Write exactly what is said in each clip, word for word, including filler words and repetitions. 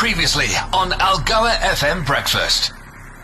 Previously on Algoa F M Breakfast.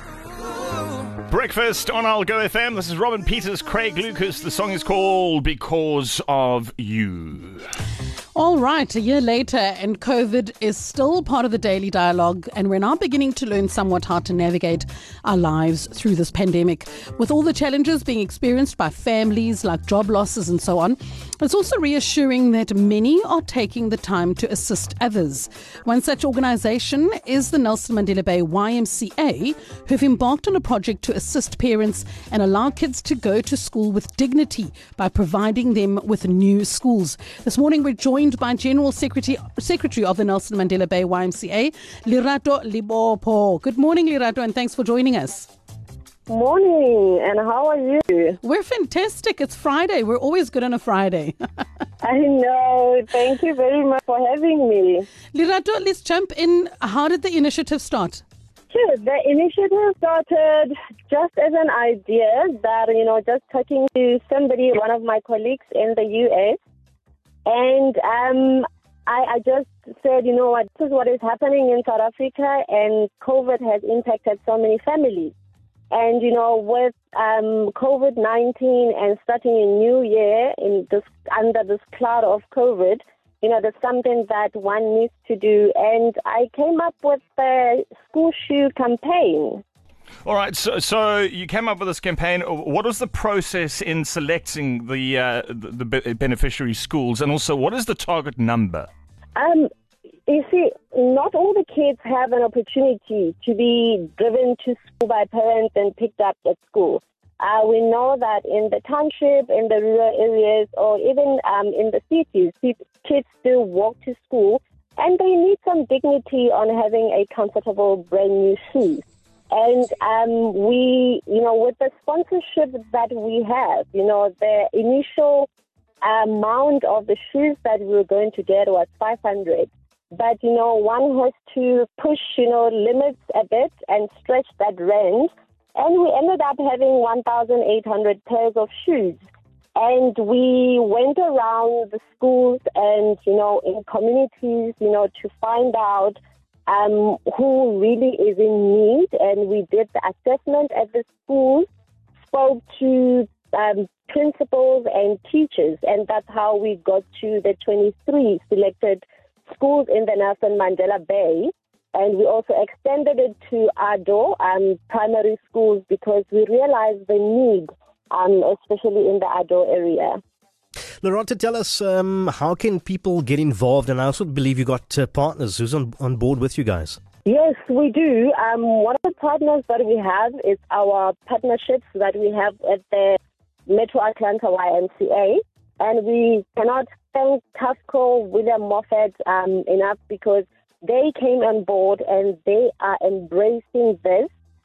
Breakfast on Algo F M. This is Robin Peters, Craig Lucas. The song is called Because of You. All right, a year later, and COVID is still part of the daily dialogue, and we're now beginning to learn somewhat how to navigate our lives through this pandemic. With all the challenges being experienced by families, like job losses and so on, it's also reassuring that many are taking the time to assist others. One such organisation is the Nelson Mandela Bay Y M C A, who've embarked on a project to assist parents and allow kids to go to school with dignity by providing them with new schools. This morning, we're joined by General Secretary Secretary of the Nelson Mandela Bay Y M C A, Lerato Lebopho. Good morning, Lerato, and thanks for joining us. Morning, and how are you? We're fantastic. It's Friday. We're always good on a Friday. I know. Thank you very much for having me. Lerato, let's jump in. How did the initiative start? Sure. The initiative started just as an idea that, you know, just talking to somebody, one of my colleagues in the U S, and um, I, I just said, you know what, this is what is happening in South Africa, and COVID has impacted so many families. And, you know, with um, COVID nineteen and starting a new year in this under this cloud of COVID, you know, there's something that one needs to do. And I came up with the school shoe campaign. All right, so so you came up with this campaign. What was the process in selecting the uh, the, the beneficiary schools, and also what is the target number? Um, you see, not all the kids have an opportunity to be driven to school by parents and picked up at school. Uh, we know that in the township, in the rural areas, or even um, in the cities, kids still walk to school, and they need some dignity on having a comfortable brand new shoes. And um, we, you know, with the sponsorship that we have, you know, the initial amount of the shoes that we were going to get was five hundred. But, you know, one has to push, you know, limits a bit and stretch that range. And we ended up having one thousand eight hundred pairs of shoes. And we went around the schools and, you know, in communities, you know, to find out Um, who really is in need, and we did the assessment at the school, spoke to um, principals and teachers, and that's how we got to the twenty-three selected schools in the Nelson Mandela Bay. And we also extended it to Ado um, primary schools because we realized the need, um, especially in the Ado area. Lerato, tell us, um, how can people get involved? And I also believe you got uh, partners who's on, on board with you guys. Yes, we do. Um, one of the partners that we have is our partnerships that we have at the Metro Atlanta Y M C A. And we cannot thank Tasco, William Moffat um, enough because they came on board and they are embracing this.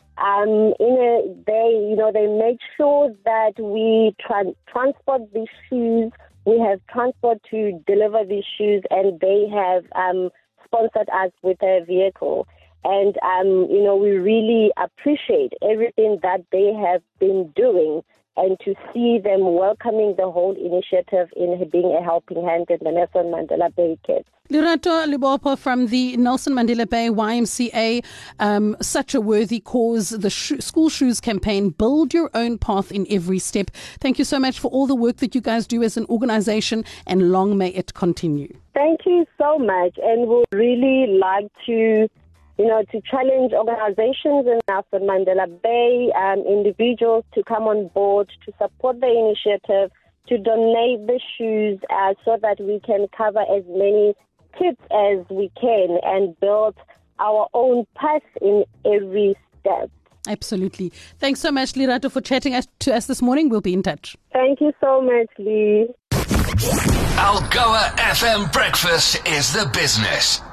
Um, in a, they, you know, they make sure that we tra- transport these shoes. We have transport to deliver these shoes, and they have um, sponsored us with a vehicle. And, um, you know, we really appreciate everything that they have been doing, and to see them welcoming the whole initiative in being a helping hand in the Nelson Mandela Bay kids. Lerato Lebopho from the Nelson Mandela Bay Y M C A, um, such a worthy cause, the sho- School Shoes campaign, build your own path in every step. Thank you so much for all the work that you guys do as an organisation, and long may it continue. Thank you so much, and we'd really like to, you know, to challenge organizations in Nelson Mandela Bay, um, individuals to come on board to support the initiative, to donate the shoes uh, so that we can cover as many kids as we can and build our own path in every step. Absolutely. Thanks so much, Lerato, for chatting us, to us this morning. We'll be in touch. Thank you so much, Lee. Algoa F M Breakfast is the business.